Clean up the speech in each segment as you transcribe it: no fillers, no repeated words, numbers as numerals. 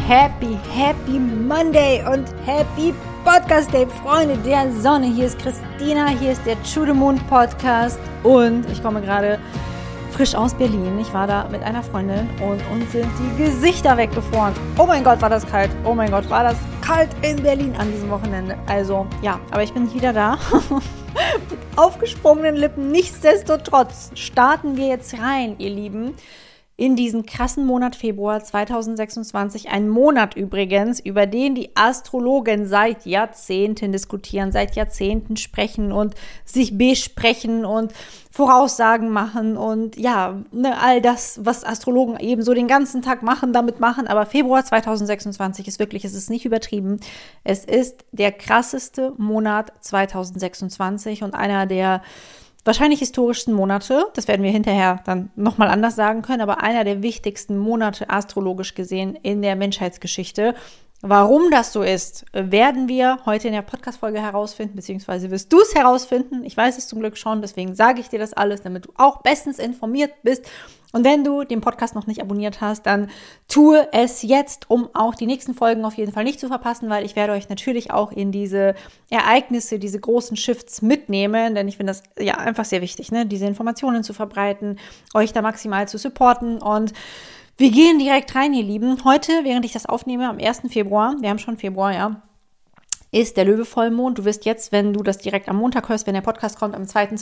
Happy Monday und Happy Podcast Day, Freunde der Sonne. Hier ist Christina, hier ist der To The Moon Podcast und ich komme gerade frisch aus Berlin. Ich war da mit einer Freundin und uns sind die Gesichter weggefroren. Oh mein Gott, war das kalt. Oh mein Gott, war das kalt in Berlin an diesem Wochenende. Also, ja, aber ich bin wieder da. Mit aufgesprungenen Lippen. Nichtsdestotrotz starten wir jetzt rein, ihr Lieben, in diesen krassen Monat Februar 2026, ein Monat übrigens, über den die Astrologen seit Jahrzehnten diskutieren, seit Jahrzehnten sprechen und sich besprechen und Voraussagen machen und ja, all das, was Astrologen eben so den ganzen Tag damit machen, aber Februar 2026 ist wirklich, es ist nicht übertrieben, es ist der krasseste Monat 2026 und einer der wahrscheinlich historischsten Monate, das werden wir hinterher dann nochmal anders sagen können, aber einer der wichtigsten Monate astrologisch gesehen in der Menschheitsgeschichte. Warum das so ist, werden wir heute in der Podcast-Folge herausfinden, beziehungsweise wirst du es herausfinden. Ich weiß es zum Glück schon, deswegen sage ich dir das alles, damit du auch bestens informiert bist. Und wenn du den Podcast noch nicht abonniert hast, dann tue es jetzt, um auch die nächsten Folgen auf jeden Fall nicht zu verpassen, weil ich werde euch natürlich auch in diese Ereignisse, diese großen Shifts mitnehmen, denn ich finde das ja einfach sehr wichtig, ne, diese Informationen zu verbreiten, euch da maximal zu supporten und wir gehen direkt rein, ihr Lieben. Heute, während ich das aufnehme, am 1. Februar, wir haben schon Februar, ja, ist der Löwe-Vollmond. Du wirst jetzt, wenn du das direkt am Montag hörst, wenn der Podcast kommt, am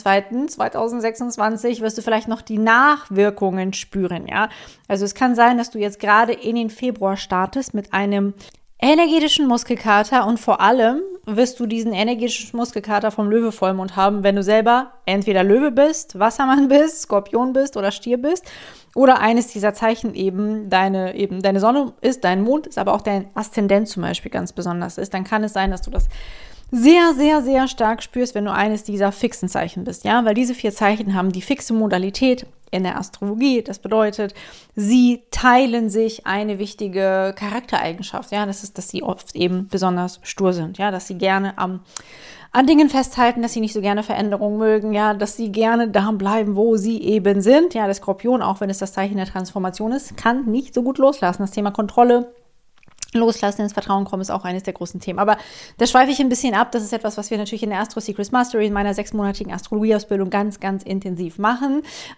2.2.2026, wirst du vielleicht noch die Nachwirkungen spüren, ja. Also es kann sein, dass du jetzt gerade in den Februar startest mit einem energetischen Muskelkater und vor allem wirst du diesen energetischen Muskelkater vom Löwe-Vollmond haben, wenn du selber entweder Löwe bist, Wassermann bist, Skorpion bist oder Stier bist oder eines dieser Zeichen eben deine Sonne ist, dein Mond ist, aber auch dein Aszendent zum Beispiel ganz besonders ist, dann kann es sein, dass du das sehr, sehr, sehr stark spürst, wenn du eines dieser fixen Zeichen bist, ja, weil diese 4 Zeichen haben die fixe Modalität in der Astrologie. Das bedeutet, sie teilen sich eine wichtige Charaktereigenschaft, ja, das ist, dass sie oft eben besonders stur sind, ja, dass sie gerne an Dingen festhalten, dass sie nicht so gerne Veränderungen mögen, ja, dass sie gerne da bleiben, wo sie eben sind, ja, der Skorpion, auch wenn es das Zeichen der Transformation ist, kann nicht so gut loslassen. Das Thema Kontrolle, Loslassen, ins Vertrauen kommen, ist auch eines der großen Themen. Aber da schweife ich ein bisschen ab. Das ist etwas, was wir natürlich in der Astro Secrets Mastery, in meiner 6-monatigen Astrologieausbildung ganz, ganz intensiv machen.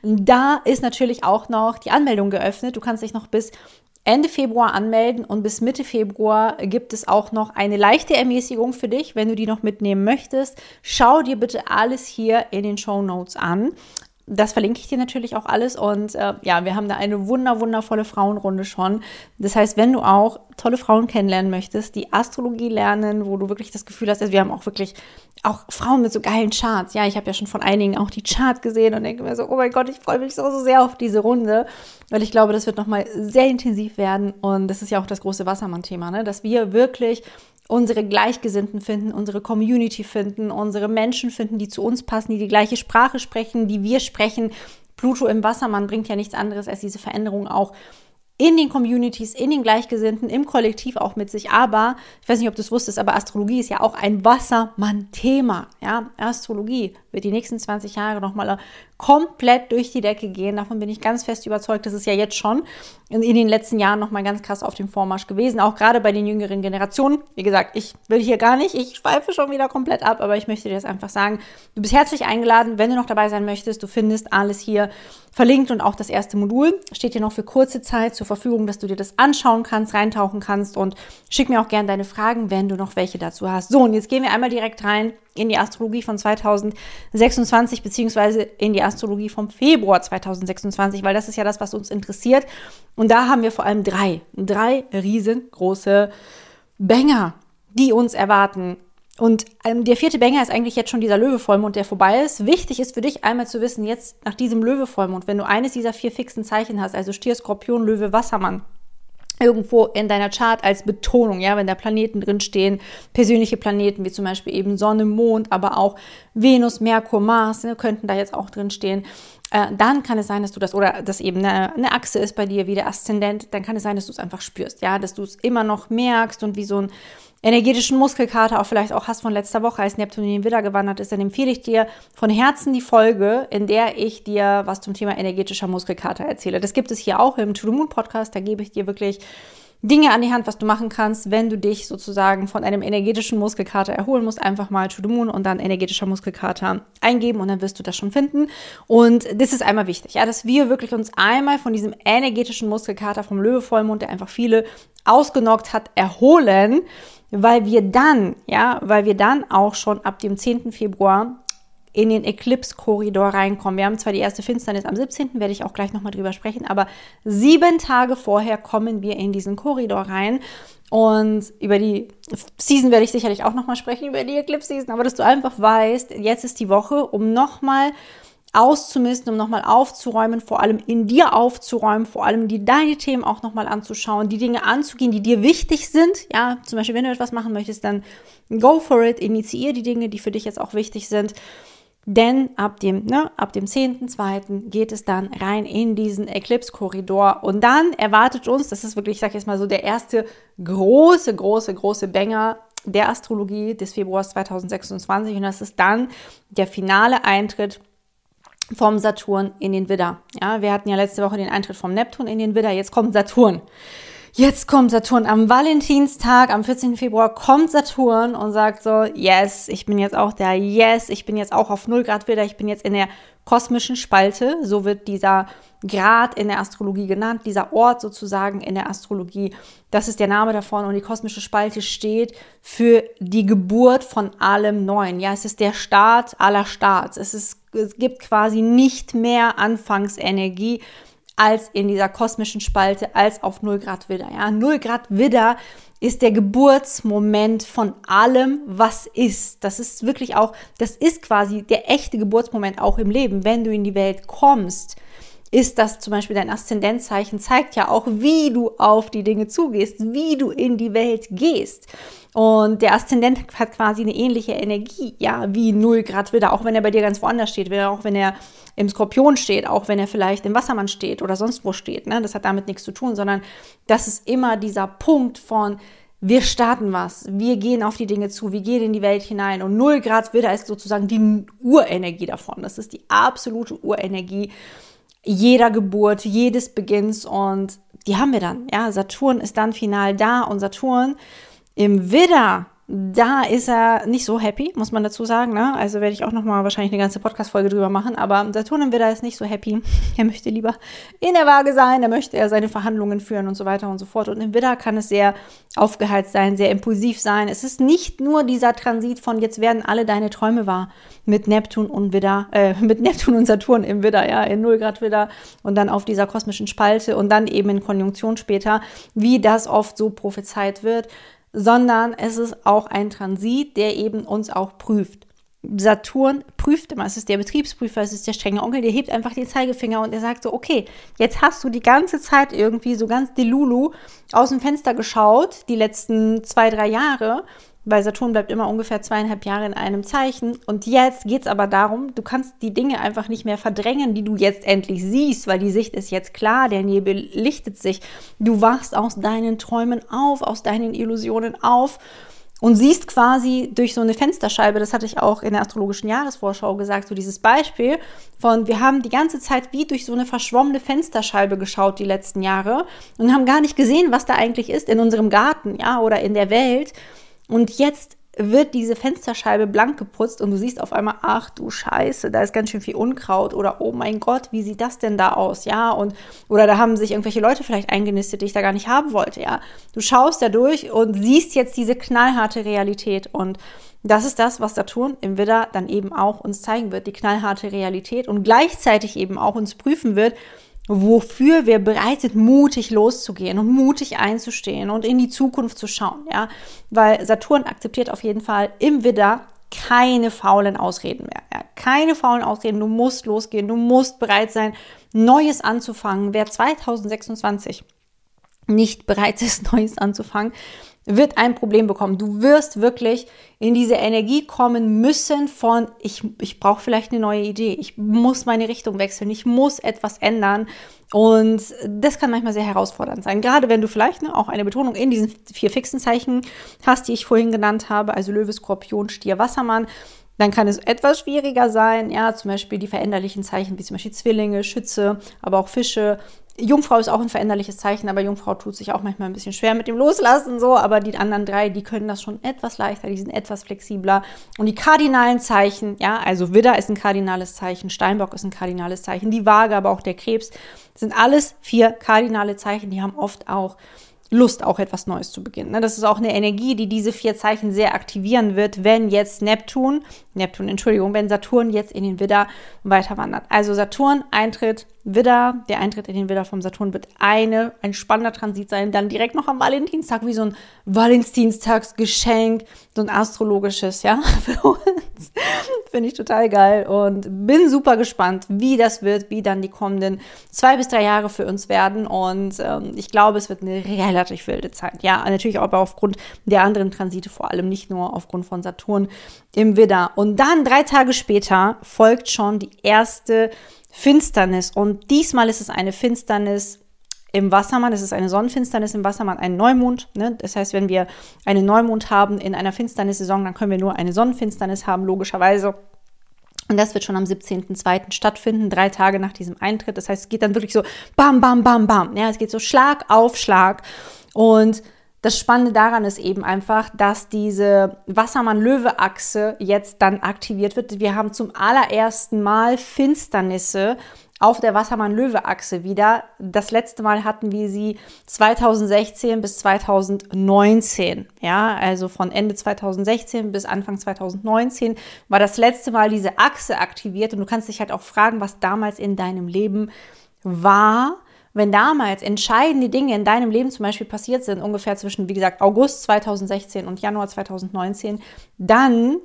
Da ist natürlich auch noch die Anmeldung geöffnet. Du kannst dich noch bis Ende Februar anmelden und bis Mitte Februar gibt es auch noch eine leichte Ermäßigung für dich, wenn du die noch mitnehmen möchtest. Schau dir bitte alles hier in den Shownotes an. Das verlinke ich dir natürlich auch alles und ja, wir haben da eine wundervolle Frauenrunde schon. Das heißt, wenn du auch tolle Frauen kennenlernen möchtest, die Astrologie lernen, wo du wirklich das Gefühl hast, also wir haben auch wirklich auch Frauen mit so geilen Charts. Ja, ich habe ja schon von einigen auch die Chart gesehen und denke mir so, oh mein Gott, ich freue mich so sehr auf diese Runde, weil ich glaube, das wird nochmal sehr intensiv werden und das ist ja auch das große Wassermann-Thema, ne? Dass wir wirklich unsere Gleichgesinnten finden, unsere Community finden, unsere Menschen finden, die zu uns passen, die gleiche Sprache sprechen, die wir sprechen. Pluto im Wassermann bringt ja nichts anderes als diese Veränderung auch in den Communities, in den Gleichgesinnten, im Kollektiv auch mit sich. Aber, ich weiß nicht, ob du es wusstest, aber Astrologie ist ja auch ein Wassermann-Thema. Ja, Astrologie wird die nächsten 20 Jahre nochmal komplett durch die Decke gehen. Davon bin ich ganz fest überzeugt. Das ist ja jetzt schon in den letzten Jahren nochmal ganz krass auf dem Vormarsch gewesen. Auch gerade bei den jüngeren Generationen. Wie gesagt, ich will hier gar nicht, ich schweife schon wieder komplett ab, aber ich möchte dir das einfach sagen. Du bist herzlich eingeladen, wenn du noch dabei sein möchtest. Du findest alles hier verlinkt und auch das erste Modul steht dir noch für kurze Zeit zur Verfügung, dass du dir das anschauen kannst, reintauchen kannst und schick mir auch gerne deine Fragen, wenn du noch welche dazu hast. So, und jetzt gehen wir einmal direkt rein in die Astrologie von 2026 beziehungsweise in die Astrologie vom Februar 2026, weil das ist ja das, was uns interessiert. Und da haben wir vor allem drei riesengroße Banger, die uns erwarten. Und der 4. Banger ist eigentlich jetzt schon dieser Löwe-Vollmond, der vorbei ist. Wichtig ist für dich einmal zu wissen, jetzt nach diesem Löwe-Vollmond, wenn du eines dieser 4 fixen Zeichen hast, also Stier, Skorpion, Löwe, Wassermann, irgendwo in deiner Chart als Betonung, ja, wenn da Planeten drinstehen, persönliche Planeten, wie zum Beispiel eben Sonne, Mond, aber auch Venus, Merkur, Mars, ne, könnten da jetzt auch drinstehen. Dann kann es sein, dass du das, oder dass eben eine Achse ist bei dir, wie der Aszendent, dann kann es sein, dass du es einfach spürst, ja, dass du es immer noch merkst und wie so ein energetischen Muskelkater auch vielleicht auch hast von letzter Woche, als Neptun in den Widder gewandert ist, dann empfehle ich dir von Herzen die Folge, in der ich dir was zum Thema energetischer Muskelkater erzähle. Das gibt es hier auch im To The Moon Podcast, da gebe ich dir wirklich Dinge an die Hand, was du machen kannst, wenn du dich sozusagen von einem energetischen Muskelkater erholen musst. Einfach mal To the Moon und dann energetischer Muskelkater eingeben und dann wirst du das schon finden. Und das ist einmal wichtig, ja, dass wir wirklich uns einmal von diesem energetischen Muskelkater vom Löwe-Vollmond, der einfach viele ausgenockt hat, erholen, weil wir dann auch schon ab dem 10. Februar in den Eclipse-Korridor reinkommen. Wir haben zwar die erste Finsternis am 17., werde ich auch gleich nochmal drüber sprechen, aber 7 Tage vorher kommen wir in diesen Korridor rein. Und über die Season werde ich sicherlich auch nochmal sprechen, über die Eclipse-Season, aber dass du einfach weißt, jetzt ist die Woche, um nochmal auszumisten, um nochmal aufzuräumen, vor allem in dir aufzuräumen, vor allem deine Themen auch nochmal anzuschauen, die Dinge anzugehen, die dir wichtig sind. Ja, zum Beispiel, wenn du etwas machen möchtest, dann go for it, initiiere die Dinge, die für dich jetzt auch wichtig sind. Denn ab dem 10.2. geht es dann rein in diesen Eclipse-Korridor. Und dann erwartet uns, das ist wirklich, ich sage jetzt mal so, der erste große Banger der Astrologie des Februars 2026. Und das ist dann der finale Eintritt vom Saturn in den Widder. Ja, wir hatten ja letzte Woche den Eintritt vom Neptun in den Widder, jetzt kommt Saturn. Am Valentinstag, am 14. Februar kommt Saturn und sagt so, yes, ich bin jetzt auch da, yes, ich bin jetzt auch auf 0 Grad Widder, ich bin jetzt in der kosmischen Spalte, so wird dieser Grad in der Astrologie genannt, dieser Ort sozusagen in der Astrologie, das ist der Name davon und die kosmische Spalte steht für die Geburt von allem Neuen. Ja, es ist der Start aller Starts, es gibt quasi nicht mehr Anfangsenergie, als in dieser kosmischen Spalte, als auf 0 Grad Widder. Ja, 0 Grad Widder ist der Geburtsmoment von allem, was ist. Das ist wirklich auch, das ist quasi der echte Geburtsmoment auch im Leben. Wenn du in die Welt kommst, ist das zum Beispiel dein Aszendentzeichen, zeigt ja auch, wie du auf die Dinge zugehst, wie du in die Welt gehst. Und der Aszendent hat quasi eine ähnliche Energie, ja, wie 0 Grad Widder, auch wenn er bei dir ganz woanders steht, auch wenn er im Skorpion steht, auch wenn er vielleicht im Wassermann steht oder sonst wo steht, ne? Das hat damit nichts zu tun, sondern das ist immer dieser Punkt von, wir starten was, wir gehen auf die Dinge zu, wir gehen in die Welt hinein und 0 Grad Widder ist sozusagen die Urenergie davon, das ist die absolute Urenergie jeder Geburt, jedes Beginns und die haben wir dann, ja, Saturn ist dann final da und Saturn im Widder, da ist er nicht so happy, muss man dazu sagen, ne? Also werde ich auch nochmal wahrscheinlich eine ganze Podcast-Folge drüber machen, aber Saturn im Widder ist nicht so happy. Er möchte lieber in der Waage sein, da möchte er seine Verhandlungen führen und so weiter und so fort. Und im Widder kann es sehr aufgeheizt sein, sehr impulsiv sein. Es ist nicht nur dieser Transit von jetzt werden alle deine Träume wahr mit Neptun und Saturn im Widder, ja, in 0 Grad Widder und dann auf dieser kosmischen Spalte und dann eben in Konjunktion später, wie das oft so prophezeit wird, sondern es ist auch ein Transit, der eben uns auch prüft. Saturn prüft immer, es ist der Betriebsprüfer, es ist der strenge Onkel, der hebt einfach den Zeigefinger und er sagt so, okay, jetzt hast du die ganze Zeit irgendwie so ganz delulu aus dem Fenster geschaut, die letzten 2-3 Jahre, weil Saturn bleibt immer ungefähr 2,5 Jahre in einem Zeichen und jetzt geht es aber darum, du kannst die Dinge einfach nicht mehr verdrängen, die du jetzt endlich siehst, weil die Sicht ist jetzt klar, der Nebel lichtet sich, du wachst aus deinen Träumen auf, aus deinen Illusionen auf und siehst quasi durch so eine Fensterscheibe, das hatte ich auch in der astrologischen Jahresvorschau gesagt, so dieses Beispiel von, wir haben die ganze Zeit wie durch so eine verschwommene Fensterscheibe geschaut die letzten Jahre und haben gar nicht gesehen, was da eigentlich ist in unserem Garten, ja, oder in der Welt. Und jetzt wird diese Fensterscheibe blank geputzt und du siehst auf einmal, ach du Scheiße, da ist ganz schön viel Unkraut oder oh mein Gott, wie sieht das denn da aus, ja, oder da haben sich irgendwelche Leute vielleicht eingenistet, die ich da gar nicht haben wollte, ja. Du schaust da durch und siehst jetzt diese knallharte Realität und das ist das, was Saturn im Widder dann eben auch uns zeigen wird, die knallharte Realität und gleichzeitig eben auch uns prüfen wird, wofür wir bereit sind, mutig loszugehen und mutig einzustehen und in die Zukunft zu schauen, ja, weil Saturn akzeptiert auf jeden Fall im Widder keine faulen Ausreden mehr, ja? Keine faulen Ausreden, du musst losgehen, du musst bereit sein, Neues anzufangen. Wer 2026 nicht bereit ist, Neues anzufangen, wird ein Problem bekommen. Du wirst wirklich in diese Energie kommen müssen von, ich brauche vielleicht eine neue Idee, ich muss meine Richtung wechseln, ich muss etwas ändern und das kann manchmal sehr herausfordernd sein. Gerade wenn du vielleicht auch eine Betonung in diesen 4 fixen Zeichen hast, die ich vorhin genannt habe, also Löwe, Skorpion, Stier, Wassermann, dann kann es etwas schwieriger sein, ja, zum Beispiel die veränderlichen Zeichen, wie zum Beispiel Zwillinge, Schütze, aber auch Fische, Jungfrau ist auch ein veränderliches Zeichen, aber Jungfrau tut sich auch manchmal ein bisschen schwer mit dem Loslassen, so, aber die anderen 3, die können das schon etwas leichter, die sind etwas flexibler. Und die kardinalen Zeichen, ja, also Widder ist ein kardinales Zeichen, Steinbock ist ein kardinales Zeichen, die Waage, aber auch der Krebs, sind alles 4 kardinale Zeichen, die haben oft auch Lust, auch etwas Neues zu beginnen. Das ist auch eine Energie, die diese 4 Zeichen sehr aktivieren wird, wenn jetzt wenn Saturn jetzt in den Widder weiter wandert. Also Saturn Eintritt Widder, der Eintritt in den Widder vom Saturn wird ein spannender Transit sein, dann direkt noch am Valentinstag, wie so ein Valentinstagsgeschenk, so ein astrologisches, ja, für uns. Finde ich total geil und bin super gespannt, wie das wird, wie dann die kommenden 2 bis 3 Jahre für uns werden und ich glaube, es wird eine relativ wilde Zeit. Ja, natürlich aber aufgrund der anderen Transite, vor allem nicht nur aufgrund von Saturn im Widder. Und dann 3 Tage später folgt schon die erste Finsternis und diesmal ist es eine Finsternis im Wassermann, es ist eine Sonnenfinsternis im Wassermann, ein Neumond. Ne? Das heißt, wenn wir einen Neumond haben in einer Finsternissaison, dann können wir nur eine Sonnenfinsternis haben, logischerweise. Und das wird schon am 17.02. stattfinden, 3 Tage nach diesem Eintritt. Das heißt, es geht dann wirklich so bam, bam, bam, bam. Ja, es geht so Schlag auf Schlag. Und das Spannende daran ist eben einfach, dass diese Wassermann-Löwe-Achse jetzt dann aktiviert wird. Wir haben zum allerersten Mal Finsternisse auf der Wassermann-Löwe-Achse wieder. Das letzte Mal hatten wir sie 2016 bis 2019. Ja, also von Ende 2016 bis Anfang 2019 war das letzte Mal diese Achse aktiviert. Und du kannst dich halt auch fragen, was damals in deinem Leben war. Wenn damals entscheidende Dinge in deinem Leben zum Beispiel passiert sind, ungefähr zwischen, wie gesagt, August 2016 und Januar 2019, dann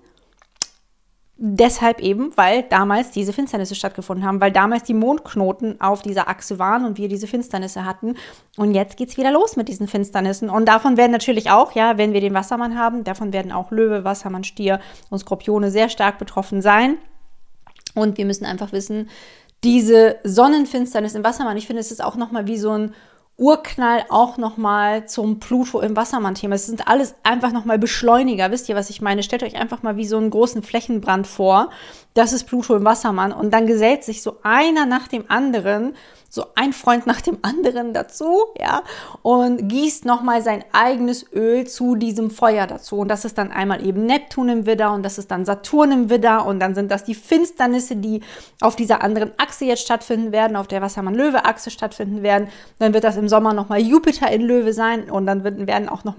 deshalb eben, weil damals diese Finsternisse stattgefunden haben, weil damals die Mondknoten auf dieser Achse waren und wir diese Finsternisse hatten. Und jetzt geht's wieder los mit diesen Finsternissen. Und davon werden natürlich auch, ja, wenn wir den Wassermann haben, davon werden auch Löwe, Wassermann, Stier und Skorpione sehr stark betroffen sein. Und wir müssen einfach wissen, diese Sonnenfinsternis im Wassermann, ich finde, es ist auch nochmal wie so ein Urknall auch nochmal zum Pluto im Wassermann-Thema. Es sind alles einfach nochmal Beschleuniger. Wisst ihr, was ich meine? Stellt euch einfach mal wie so einen großen Flächenbrand vor. Das ist Pluto im Wassermann. Und dann gesellt sich so einer nach dem anderen, so ein Freund nach dem anderen dazu, ja, und gießt nochmal sein eigenes Öl zu diesem Feuer dazu. Und das ist dann einmal eben Neptun im Widder und das ist dann Saturn im Widder und dann sind das die Finsternisse, die auf dieser anderen Achse jetzt stattfinden werden, auf der Wassermann-Löwe-Achse stattfinden werden. Dann wird das im Sommer nochmal Jupiter in Löwe sein und dann wird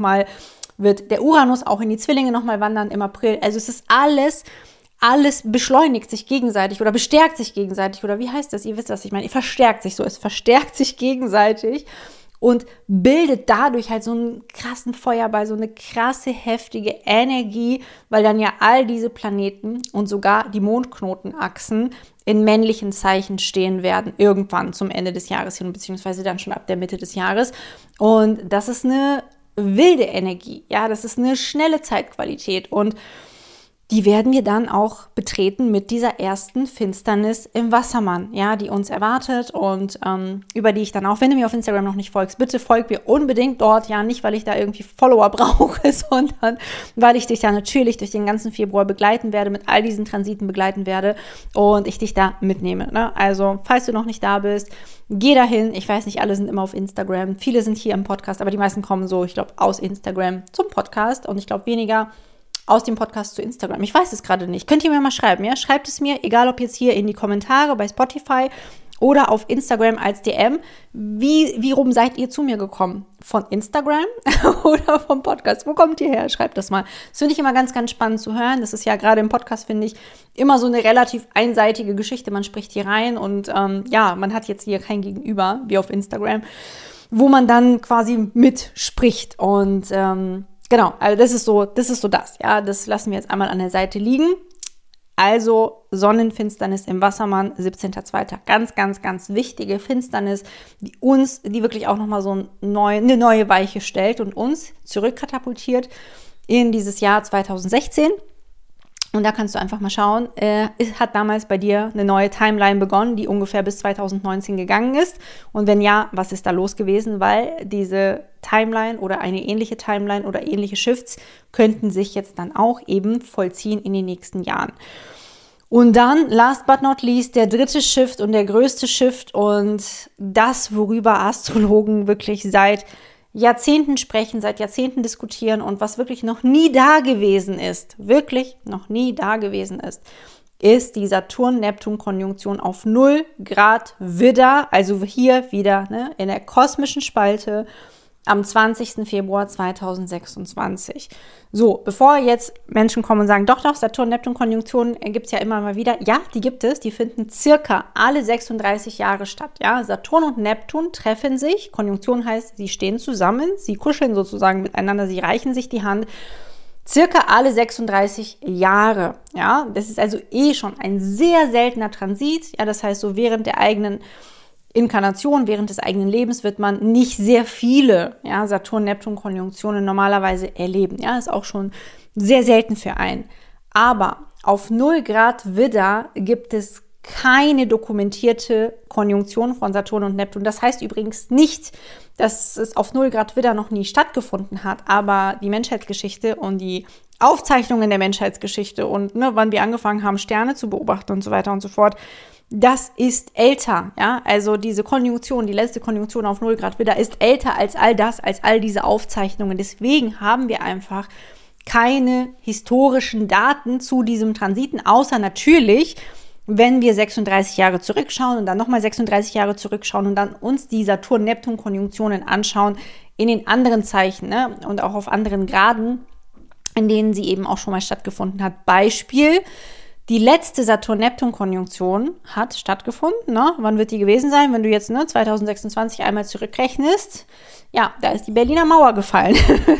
der Uranus auch in die Zwillinge nochmal wandern im April. Also es ist alles beschleunigt sich gegenseitig oder bestärkt sich gegenseitig oder wie heißt das? Ihr wisst, was ich meine. Es verstärkt sich gegenseitig und bildet dadurch halt so einen krassen Feuerball, so eine krasse, heftige Energie, weil dann ja all diese Planeten und sogar die Mondknotenachsen in männlichen Zeichen stehen werden, irgendwann zum Ende des Jahres hin, beziehungsweise dann schon ab der Mitte des Jahres. Und das ist eine wilde Energie, ja, das ist eine schnelle Zeitqualität und die werden wir dann auch betreten mit dieser ersten Finsternis im Wassermann, ja, die uns erwartet und über die ich dann auch, wenn du mir auf Instagram noch nicht folgst, bitte folg mir unbedingt dort, ja, nicht, weil ich da irgendwie Follower brauche, sondern weil ich dich da natürlich durch den ganzen Februar begleiten werde, mit all diesen Transiten begleiten werde und ich dich da mitnehme, ne? Also, falls du noch nicht da bist, geh dahin. Ich weiß nicht, alle sind immer auf Instagram, viele sind hier im Podcast, aber die meisten kommen so, ich glaube, aus Instagram zum Podcast und ich glaube, weniger aus dem Podcast zu Instagram. Ich weiß es gerade nicht. Könnt ihr mir mal schreiben, ja? Schreibt es mir, egal ob jetzt hier in die Kommentare bei Spotify oder auf Instagram als DM. Wie rum seid ihr zu mir gekommen? Von Instagram oder vom Podcast? Wo kommt ihr her? Schreibt das mal. Das finde ich immer ganz, ganz spannend zu hören. Das ist ja gerade im Podcast, finde ich, immer so eine relativ einseitige Geschichte. Man spricht hier rein und man hat jetzt hier kein Gegenüber, wie auf Instagram, wo man dann quasi mitspricht und genau, also das ist so das, ja, das lassen wir jetzt einmal an der Seite liegen. Also Sonnenfinsternis im Wassermann, 17.02. Ganz, ganz, ganz wichtige Finsternis, die wirklich auch nochmal so eine neue Weiche stellt und uns zurückkatapultiert in dieses Jahr 2016. Und da kannst du einfach mal schauen, hat damals bei dir eine neue Timeline begonnen, die ungefähr bis 2019 gegangen ist? Und wenn ja, was ist da los gewesen? Weil diese Timeline oder eine ähnliche Timeline oder ähnliche Shifts könnten sich jetzt dann auch eben vollziehen in den nächsten Jahren. Und dann, last but not least, der dritte Shift und der größte Shift und das, worüber Astrologen wirklich seit Jahrzehnten sprechen, seit Jahrzehnten diskutieren und was wirklich noch nie da gewesen ist, wirklich noch nie da gewesen ist die Saturn-Neptun-Konjunktion auf 0 Grad Widder, also hier wieder in der kosmischen Spalte, am 20. Februar 2026. So, bevor jetzt Menschen kommen und sagen, doch, Saturn-Neptun-Konjunktionen gibt es ja immer mal wieder. Ja, die gibt es. Die finden circa alle 36 Jahre statt. Ja, Saturn und Neptun treffen sich. Konjunktion heißt, sie stehen zusammen. Sie kuscheln sozusagen miteinander. Sie reichen sich die Hand. Circa alle 36 Jahre. Ja, das ist also schon ein sehr seltener Transit. Ja, das heißt, so während der eigenen Inkarnation, während des eigenen Lebens wird man nicht sehr viele Saturn-Neptun-Konjunktionen normalerweise erleben. Ja, ist auch schon sehr selten für einen. Aber auf 0 Grad Widder gibt es keine dokumentierte Konjunktion von Saturn und Neptun. Das heißt übrigens nicht, dass es auf 0 Grad Widder noch nie stattgefunden hat, aber die Menschheitsgeschichte und die Aufzeichnungen der Menschheitsgeschichte und wann wir angefangen haben, Sterne zu beobachten und so weiter und so fort, das ist älter, ja, also diese Konjunktion, die letzte Konjunktion auf 0 Grad Widder ist älter als all das, als all diese Aufzeichnungen. Deswegen haben wir einfach keine historischen Daten zu diesem Transiten, außer natürlich, wenn wir 36 Jahre zurückschauen und dann nochmal 36 Jahre zurückschauen und dann uns die Saturn-Neptun-Konjunktionen anschauen in den anderen Zeichen und auch auf anderen Graden, in denen sie eben auch schon mal stattgefunden hat. Beispiel: Die letzte Saturn-Neptun-Konjunktion hat stattgefunden. Wann wird die gewesen sein? Wenn du jetzt 2026 einmal zurückrechnest, ja, da ist die Berliner Mauer gefallen.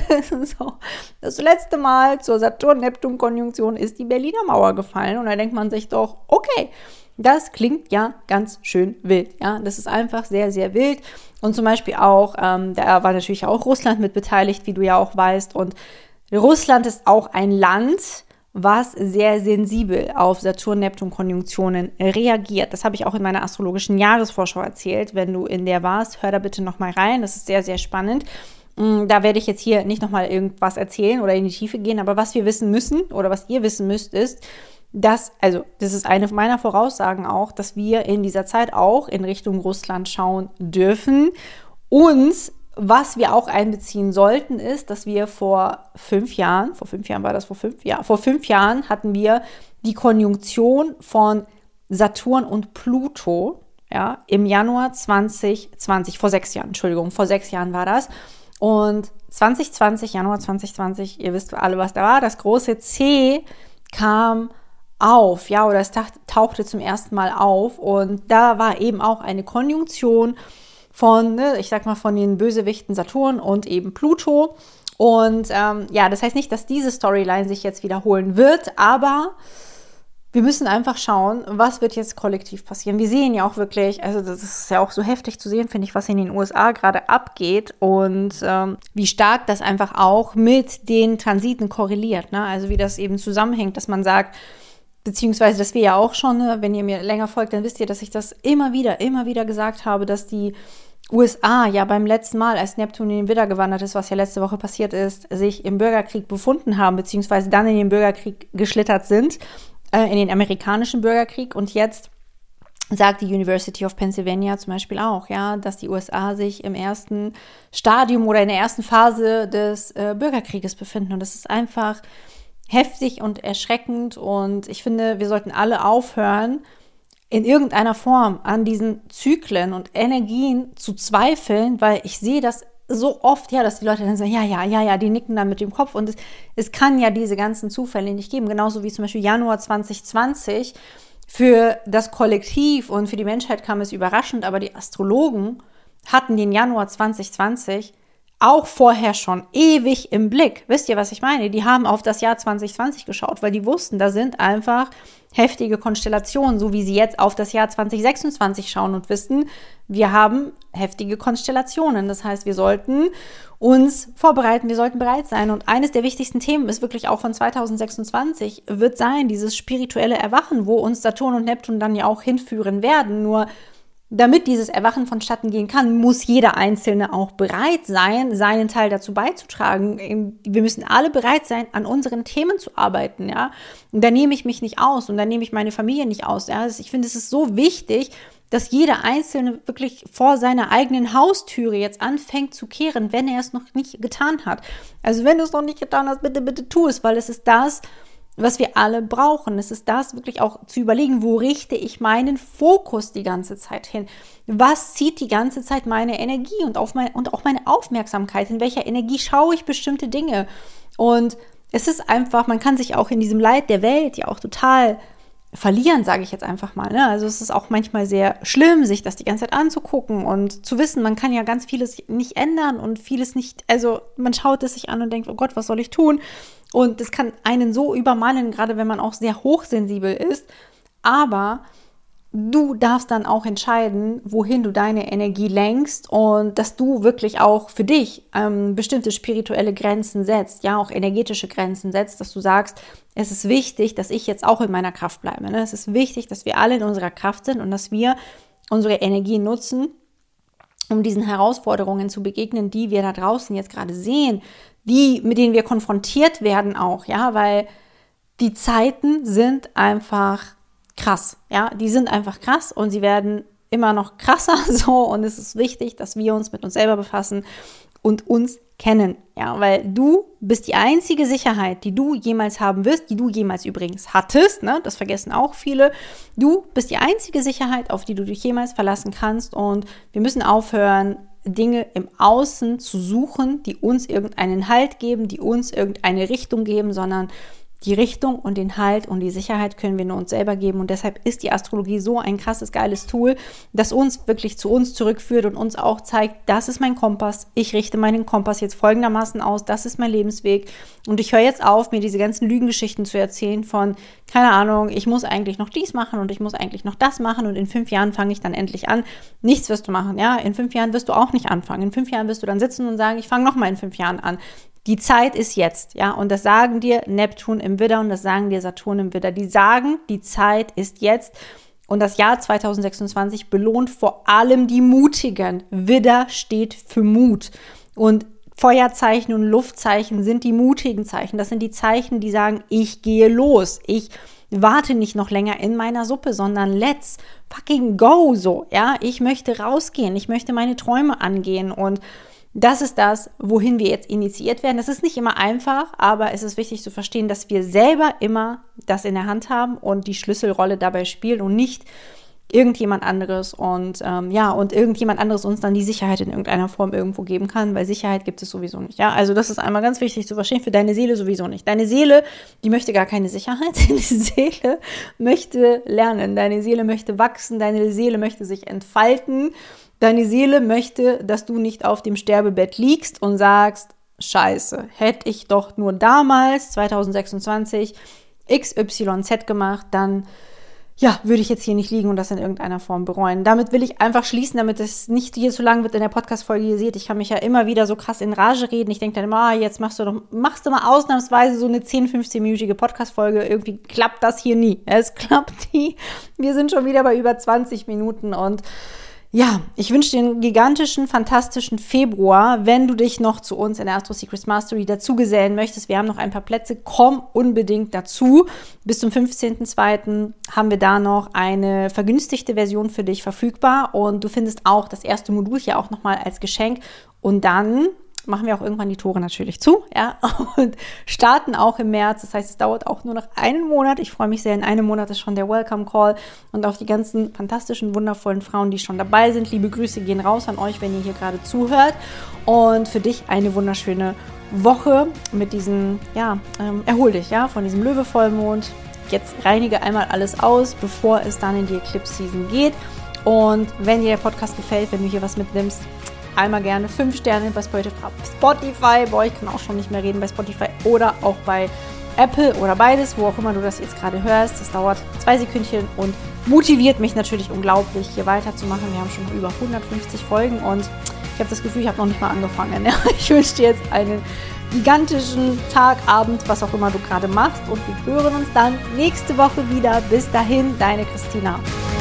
So, das letzte Mal zur Saturn-Neptun-Konjunktion ist die Berliner Mauer gefallen. Und da denkt man sich doch, okay, das klingt ja ganz schön wild. Ja, das ist einfach sehr, sehr wild. Und zum Beispiel auch, da war natürlich auch Russland mit beteiligt, wie du ja auch weißt. Und Russland ist auch ein Land, was sehr sensibel auf Saturn-Neptun-Konjunktionen reagiert. Das habe ich auch in meiner astrologischen Jahresvorschau erzählt. Wenn du in der warst, hör da bitte nochmal rein. Das ist sehr, sehr spannend. Da werde ich jetzt hier nicht nochmal irgendwas erzählen oder in die Tiefe gehen. Aber was wir wissen müssen oder was ihr wissen müsst, ist, das ist eine meiner Voraussagen auch, dass wir in dieser Zeit auch in Richtung Russland schauen dürfen. Und was wir auch einbeziehen sollten, ist, dass wir vor 5 Jahren hatten wir die Konjunktion von Saturn und Pluto, ja, im Januar 2020, vor 6 Jahren war das. Und Januar 2020, ihr wisst alle, was da war, das große C kam auf, ja, oder es tauchte zum ersten Mal auf und da war eben auch eine Konjunktion von, von den Bösewichten Saturn und eben Pluto. Und das heißt nicht, dass diese Storyline sich jetzt wiederholen wird, aber wir müssen einfach schauen, was wird jetzt kollektiv passieren. Wir sehen ja auch wirklich, also das ist ja auch so heftig zu sehen, finde ich, was in den USA gerade abgeht und wie stark das einfach auch mit den Transiten korreliert. Also wie das eben zusammenhängt, dass man sagt, beziehungsweise, dass wir ja auch schon, wenn ihr mir länger folgt, dann wisst ihr, dass ich das immer wieder gesagt habe, dass die USA ja beim letzten Mal, als Neptun in den Widder gewandert ist, was ja letzte Woche passiert ist, sich im Bürgerkrieg befunden haben, beziehungsweise dann in den Bürgerkrieg geschlittert sind, in den amerikanischen Bürgerkrieg. Und jetzt sagt die University of Pennsylvania zum Beispiel auch, ja, dass die USA sich im ersten Stadium oder in der ersten Phase des Bürgerkrieges befinden. Und das ist einfach heftig und erschreckend. Und ich finde, wir sollten alle aufhören, in irgendeiner Form an diesen Zyklen und Energien zu zweifeln, weil ich sehe das so oft, ja, dass die Leute dann sagen, ja, die nicken dann mit dem Kopf und es kann ja diese ganzen Zufälle nicht geben, genauso wie zum Beispiel Januar 2020 für das Kollektiv und für die Menschheit kam es überraschend, aber die Astrologen hatten den Januar 2020 auch vorher schon ewig im Blick. Wisst ihr, was ich meine? Die haben auf das Jahr 2020 geschaut, weil die wussten, da sind einfach heftige Konstellationen, so wie sie jetzt auf das Jahr 2026 schauen und wissen, wir haben heftige Konstellationen. Das heißt, wir sollten uns vorbereiten, wir sollten bereit sein. Und eines der wichtigsten Themen ist wirklich auch von 2026, wird sein, dieses spirituelle Erwachen, wo uns Saturn und Neptun dann ja auch hinführen werden. Nur damit dieses Erwachen vonstatten gehen kann, muss jeder Einzelne auch bereit sein, seinen Teil dazu beizutragen. Wir müssen alle bereit sein, an unseren Themen zu arbeiten, ja. Und da nehme ich mich nicht aus und da nehme ich meine Familie nicht aus. Ja? Also ich finde, es ist so wichtig, dass jeder Einzelne wirklich vor seiner eigenen Haustüre jetzt anfängt zu kehren, wenn er es noch nicht getan hat. Also wenn du es noch nicht getan hast, bitte, bitte tu es, weil es ist das, was wir alle brauchen. Es ist das, wirklich auch zu überlegen, wo richte ich meinen Fokus die ganze Zeit hin? Was zieht die ganze Zeit meine Energie und auch meine Aufmerksamkeit? In welcher Energie schaue ich bestimmte Dinge? Und es ist einfach, man kann sich auch in diesem Leid der Welt ja auch total verlieren, sage ich jetzt einfach mal. Ne? Also es ist auch manchmal sehr schlimm, sich das die ganze Zeit anzugucken und zu wissen, man kann ja ganz vieles nicht ändern und vieles nicht, also man schaut es sich an und denkt, oh Gott, was soll ich tun? Und das kann einen so übermannen, gerade wenn man auch sehr hochsensibel ist. Aber du darfst dann auch entscheiden, wohin du deine Energie lenkst und dass du wirklich auch für dich bestimmte spirituelle Grenzen setzt, ja, auch energetische Grenzen setzt, dass du sagst, es ist wichtig, dass ich jetzt auch in meiner Kraft bleibe. Ne? Es ist wichtig, dass wir alle in unserer Kraft sind und dass wir unsere Energie nutzen, um diesen Herausforderungen zu begegnen, die wir da draußen jetzt gerade sehen, mit denen wir konfrontiert werden auch, ja, weil die Zeiten sind einfach krass, ja, die sind einfach krass und sie werden immer noch krasser so und es ist wichtig, dass wir uns mit uns selber befassen und uns kennen, ja, weil du bist die einzige Sicherheit, die du jemals haben wirst, die du jemals übrigens hattest, ne, das vergessen auch viele, du bist die einzige Sicherheit, auf die du dich jemals verlassen kannst und wir müssen aufhören, Dinge im Außen zu suchen, die uns irgendeinen Halt geben, die uns irgendeine Richtung geben, sondern die Richtung und den Halt und die Sicherheit können wir nur uns selber geben. Und deshalb ist die Astrologie so ein krasses, geiles Tool, das uns wirklich zu uns zurückführt und uns auch zeigt, das ist mein Kompass. Ich richte meinen Kompass jetzt folgendermaßen aus. Das ist mein Lebensweg. Und ich höre jetzt auf, mir diese ganzen Lügengeschichten zu erzählen von, keine Ahnung, ich muss eigentlich noch dies machen und ich muss eigentlich noch das machen und in 5 Jahren fange ich dann endlich an. Nichts wirst du machen, ja. In 5 Jahren wirst du auch nicht anfangen. In 5 Jahren wirst du dann sitzen und sagen, ich fange nochmal in 5 Jahren an. Die Zeit ist jetzt, ja, und das sagen dir Neptun im Widder und das sagen dir Saturn im Widder. Die sagen, die Zeit ist jetzt und das Jahr 2026 belohnt vor allem die Mutigen. Widder steht für Mut und Feuerzeichen und Luftzeichen sind die mutigen Zeichen. Das sind die Zeichen, die sagen, ich gehe los, ich warte nicht noch länger in meiner Suppe, sondern let's fucking go, so, ja, ich möchte rausgehen, ich möchte meine Träume angehen und das ist das, wohin wir jetzt initiiert werden. Das ist nicht immer einfach, aber es ist wichtig zu verstehen, dass wir selber immer das in der Hand haben und die Schlüsselrolle dabei spielen und nicht irgendjemand anderes und und irgendjemand anderes uns dann die Sicherheit in irgendeiner Form irgendwo geben kann, weil Sicherheit gibt es sowieso nicht. Ja, also das ist einmal ganz wichtig zu verstehen, für deine Seele sowieso nicht. Deine Seele, die möchte gar keine Sicherheit, deine Seele möchte lernen, deine Seele möchte wachsen, deine Seele möchte sich entfalten. Deine Seele möchte, dass du nicht auf dem Sterbebett liegst und sagst, Scheiße, hätte ich doch nur damals, 2026, XYZ gemacht, dann würde ich jetzt hier nicht liegen und das in irgendeiner Form bereuen. Damit will ich einfach schließen, damit es nicht hier zu lang wird in der Podcast-Folge. Ihr seht, ich kann mich ja immer wieder so krass in Rage reden. Ich denke dann immer, jetzt machst du mal ausnahmsweise so eine 10-, 15-minütige Podcast-Folge. Irgendwie klappt das hier nie. Es klappt nie. Wir sind schon wieder bei über 20 Minuten und ja, ich wünsche dir einen gigantischen, fantastischen Februar. Wenn du dich noch zu uns in der Astro Secrets Mastery dazugesellen möchtest, wir haben noch ein paar Plätze, komm unbedingt dazu. Bis zum 15.02. haben wir da noch eine vergünstigte Version für dich verfügbar und du findest auch das erste Modul hier auch nochmal als Geschenk und dann machen wir auch irgendwann die Tore natürlich zu, ja, und starten auch im März. Das heißt, es dauert auch nur noch einen Monat. Ich freue mich sehr, in einem Monat ist schon der Welcome Call und auf die ganzen fantastischen, wundervollen Frauen, die schon dabei sind. Liebe Grüße gehen raus an euch, wenn ihr hier gerade zuhört und für dich eine wunderschöne Woche mit diesem, erhol dich, ja, von diesem Löwe-Vollmond. Jetzt reinige einmal alles aus, bevor es dann in die Eclipse-Season geht und wenn dir der Podcast gefällt, wenn du hier was mitnimmst, einmal gerne 5 Sterne bei Spotify, ich kann auch schon nicht mehr reden bei Spotify oder auch bei Apple oder beides, wo auch immer du das jetzt gerade hörst. Das dauert 2 Sekündchen und motiviert mich natürlich unglaublich, hier weiterzumachen. Wir haben schon über 150 Folgen und ich habe das Gefühl, ich habe noch nicht mal angefangen. Ja? Ich wünsche dir jetzt einen gigantischen Tag, Abend, was auch immer du gerade machst und wir hören uns dann nächste Woche wieder. Bis dahin, deine Christina.